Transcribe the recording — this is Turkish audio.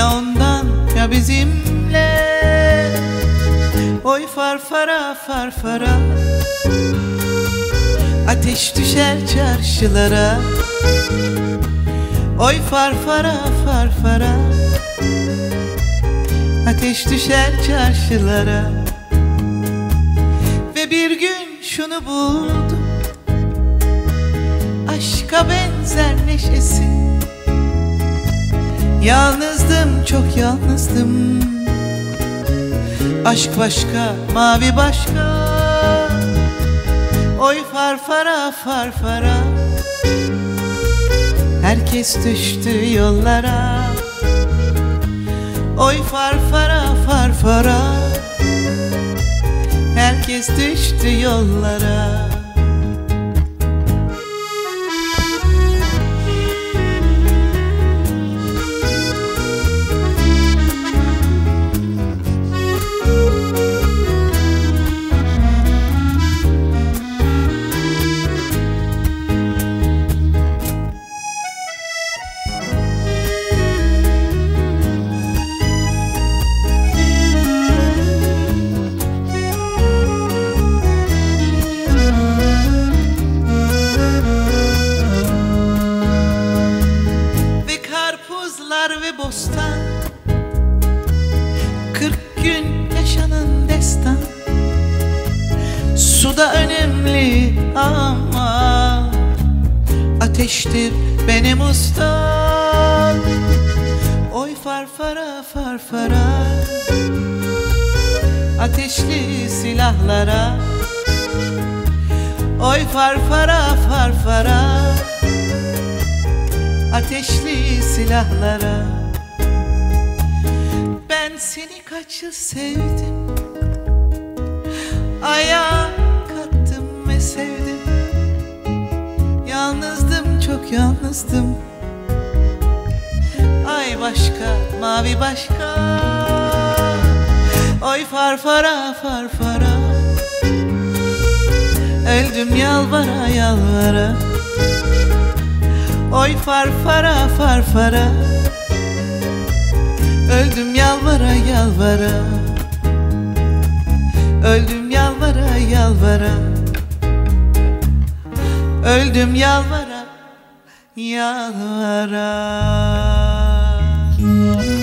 Ya ondan ya bizimle. Oy farfara farfara, ateş düşer çarşılara. Oy farfara farfara, ateş düşer çarşılara. Ve bir gün şunu buldum, aşka benzer neşesi. Yalnızdım, çok yalnızdım. Aşk başka, mavi başka. Oy farfara farfara, herkes düştü yollara. Oy farfara farfara, herkes düştü yollara. Ve bostan, 40 gün yaşanın destan. Suda önemli ama ateştir benim ustam. Oy farfara farfara, ateşli silahlara. Oy farfara farfara, ateşli silahlara. Ben seni kaç yıl sevdim, ayağa kattım ve sevdim. Yalnızdım, çok yalnızdım. Ay başka, mavi başka. Oy farfara farfara, öldüm yalvara yalvara. Oy farfara farfara, öldüm yalvara yalvara. Öldüm yalvara yalvara. Öldüm yalvara yalvara.